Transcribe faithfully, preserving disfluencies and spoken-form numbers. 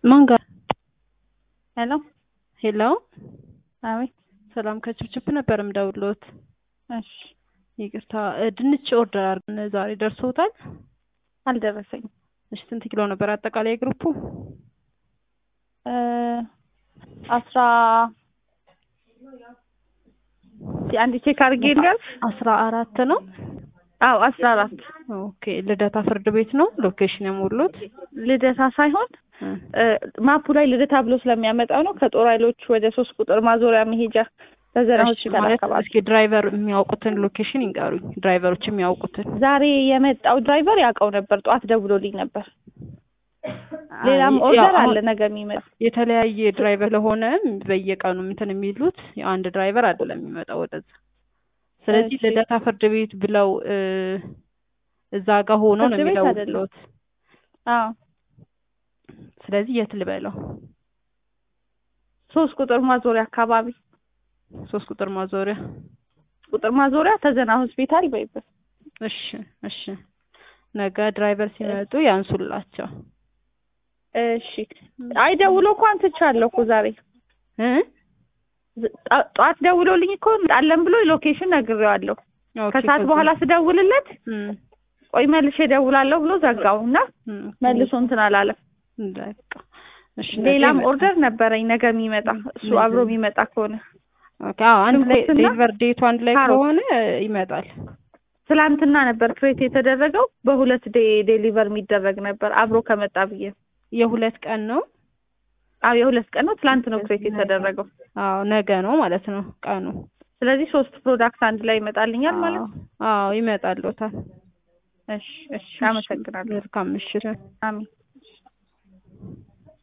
ማን ጋር? ሄሎ ሄሎ አቤት። ሰላም ከችብችብ ነበር የምደውልዎት። እሺ ይቅርታ ድንች ኦርደር አድርገን ዛሬ ደርሶታል? አልደረሰኝም። እሺ ስንት ኪሎ ነበር አጠቃላይ ግሩፑ? እ አስራ አንድ ቼክ አድርጌ ልጋር አስራ አራት ነው። አዎ አስራ አራት ኦኬ ልደታ ፍርድ ቤት ነው ሎኬሽን የሞሉት? ልደታ ሳይሆን ማፑ ላይ ልደታ ብሎ ስለሚያመጣው ነው። ከጦር ኃይሎች ወደ ሶስት ቁጥር ማዞሪያ መሄጃ በዘና ሆስፒታል አካባቢ። እስኪ ድራይቨር የሚያውቁትን ሎኬሽን ይንገሩኝ። ድራይቨሮች የሚያውቁትን። ዛሬ የመጣው ድራይቨር ያውቀው ነበር፣ ጧት ደውሎልኝ ነበር። ሌላም ኦርደር አለ ነገ የሚመጣ። የተለያየ ድራይቨር ለሆነ በየቀኑ እንትን የሚሉት አንድ ድራይቨር አይደለም የሚመጣው ወደዛ። ስለዚህ ልደታ ፍርድ ቤት ብለው እዛ ጋር ሆኖ ነው የሚደውሉት። አዎ ስለዚህ የት ልበለው? ሶስት ቁጥር ማዞሪያ አካባቢ። ሶስት ቁጥር ማዞሪያ ቁጥር ማዞሪያ ተዘና ሆስፒታል በይበት። እሺ እሺ ነገ ድራይቨር ሲመጡ ያንሱላቸው። እሺ አይ ደውሎ እኮ አንስቻለሁ እኮ ዛሬ እ ጧት ደውሎልኝ እኮ ጣለም ብሎ ሎኬሽን ነግሬዋለሁ። ከሰዓት በኋላ ስደውልለት ቆይ መልሼ እደውላለሁ ብሎ ዘጋውና መልሶ እንትን አላለም። በቃ እሺ ሌላም ኦርደር ነበረኝ ነገ የሚመጣ እሱ አብሮ የሚመጣ ከሆነ ኦኬ አዎ አንድ ላይ ዴሊቨር ዴቱ አንድ ላይ ከሆነ ይመጣል። ትላንትና ነበር ክሬት የተደረገው በሁለት ዴይ ዴሊቨር የሚደረግ ነበር አብሮ ከመጣ ብዬ። የሁለት ቀን ነው? አዎ የሁለት ቀን ነው። ትላንት ነው ክሬት የተደረገው። አዎ ነገ ነው ማለት ነው ቀኑ። ስለዚህ ሶስት ፕሮዳክት አንድ ላይ ይመጣልኛል ማለት ነው? አዎ ይመጣልዎታል። እሺ እሺ አመሰግናለሁ። መልካም ምሽት። አሜን።